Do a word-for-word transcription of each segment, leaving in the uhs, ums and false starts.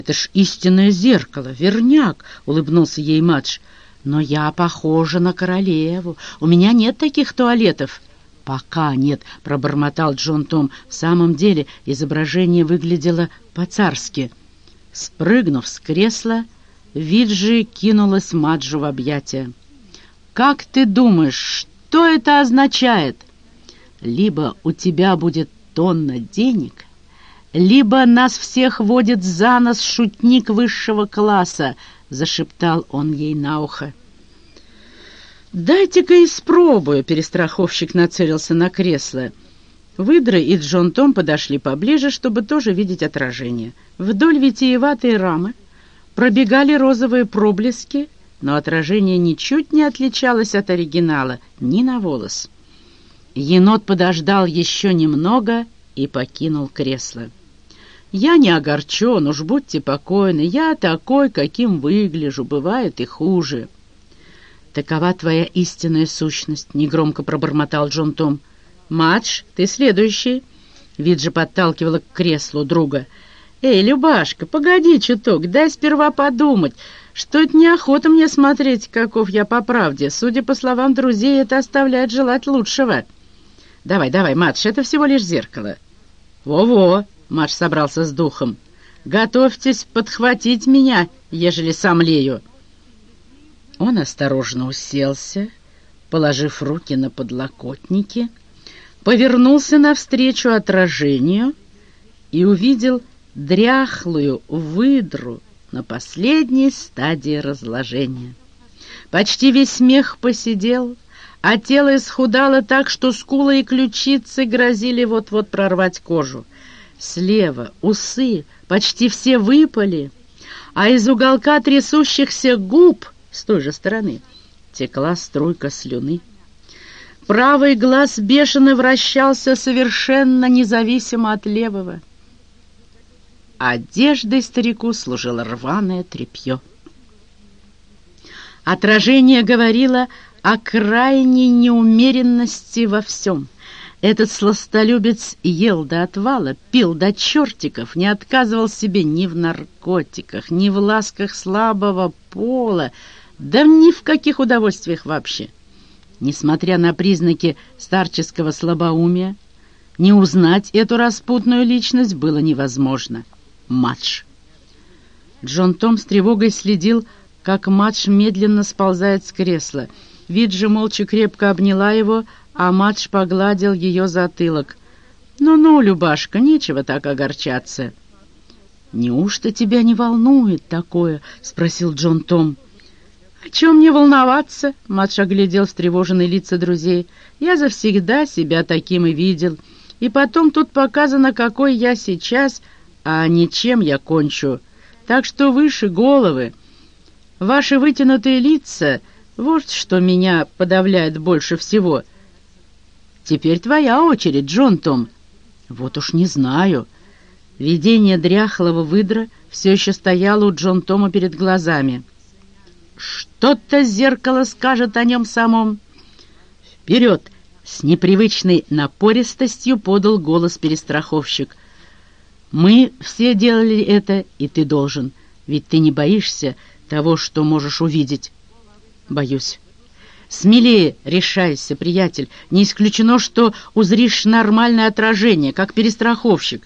Это ж истинное зеркало, верняк, — улыбнулся ей Мадж. Но я похожа на королеву. У меня нет таких туалетов. Пока нет, — пробормотал Джон Том. В самом деле изображение выглядело по-царски. Спрыгнув с кресла, Виджи кинулась Маджу в объятия. «Как ты думаешь, что это означает? Либо у тебя будет тонна денег, либо нас всех водит за нос шутник высшего класса», — зашептал он ей на ухо. «Дайте-ка испробую», — перестраховщик нацелился на кресло. Выдра и Джон Том подошли поближе, чтобы тоже видеть отражение. Вдоль витиеватой рамы пробегали розовые проблески, но отражение ничуть не отличалось от оригинала, ни на волос. Енот подождал еще немного и покинул кресло. «Я не огорчен, уж будьте покойны, я такой, каким выгляжу, бывает и хуже». «Такова твоя истинная сущность», — негромко пробормотал Джон Том. «Мадж, ты следующий», — Виджи подталкивала к креслу друга. «Эй, Любашка, погоди чуток, дай сперва подумать. Что-то неохота мне смотреть, каков я по правде. Судя по словам друзей, это оставляет желать лучшего». «Давай, давай, Мадж, это всего лишь зеркало». «Во-во», — Мадж собрался с духом. «Готовьтесь подхватить меня, ежели сомлею». Он осторожно уселся, положив руки на подлокотники, повернулся навстречу отражению и увидел дряхлую выдру на последней стадии разложения. Почти весь мех поседел, а тело исхудало так, что скулы и ключицы грозили вот-вот прорвать кожу. Слева усы почти все выпали, а из уголка трясущихся губ с той же стороны текла струйка слюны. Правый глаз бешено вращался совершенно независимо от левого. Одеждой старику служило рваное тряпье. Отражение говорило о крайней неумеренности во всем. Этот сластолюбец ел до отвала, пил до чертиков, не отказывал себе ни в наркотиках, ни в ласках слабого пола, да ни в каких удовольствиях вообще. Несмотря на признаки старческого слабоумия, не узнать эту распутную личность было невозможно. Мадж. Джон Том с тревогой следил, как Мадж медленно сползает с кресла. Виджи молча крепко обняла его, а Мадж погладил ее затылок. «Ну-ну, Любашка, нечего так огорчаться». «Неужто тебя не волнует такое?» — спросил Джон Том. «О чем мне волноваться?» — Мадж оглядел встревоженные лица друзей. «Я завсегда себя таким и видел. И потом тут показано, какой я сейчас, а не чем я кончу. Так что выше головы. Ваши вытянутые лица — вот что меня подавляет больше всего. Теперь твоя очередь, Джон Том». «Вот уж не знаю». Видение дряхлого выдра все еще стояло у Джон Тома перед глазами. «Что-то зеркало скажет о нем самом». «Вперед!» — с непривычной напористостью подал голос перестраховщик. «Мы все делали это, и ты должен. Ведь ты не боишься того, что можешь увидеть». «Боюсь». «Смелее решайся, приятель. Не исключено, что узришь нормальное отражение, как перестраховщик».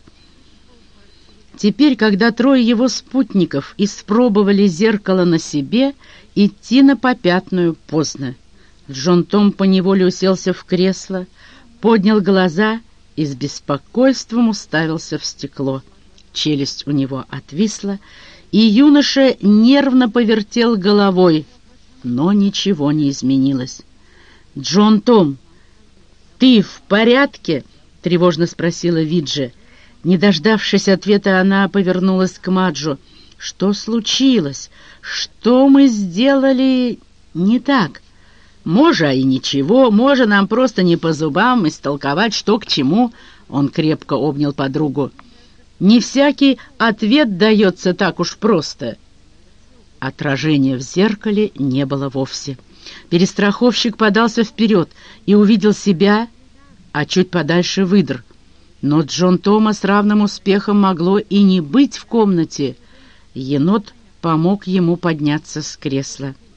Теперь, когда трое его спутников испробовали зеркало на себе, идти на попятную поздно. Джон Том поневоле уселся в кресло, поднял глаза и с беспокойством уставился в стекло. Челюсть у него отвисла, и юноша нервно повертел головой, но ничего не изменилось. «Джон Том, ты в порядке?» — тревожно спросила Виджи. Не дождавшись ответа, она повернулась к Маджу. «Что случилось? Что мы сделали не так? Може, и ничего, може, нам просто не по зубам истолковать, что к чему». Он крепко обнял подругу. «Не всякий ответ дается так уж просто». Отражения в зеркале не было вовсе. Перестраховщик подался вперед и увидел себя, а чуть подальше выдр. Но Джон Тома с равным успехом могло и не быть в комнате. Енот помог ему подняться с кресла.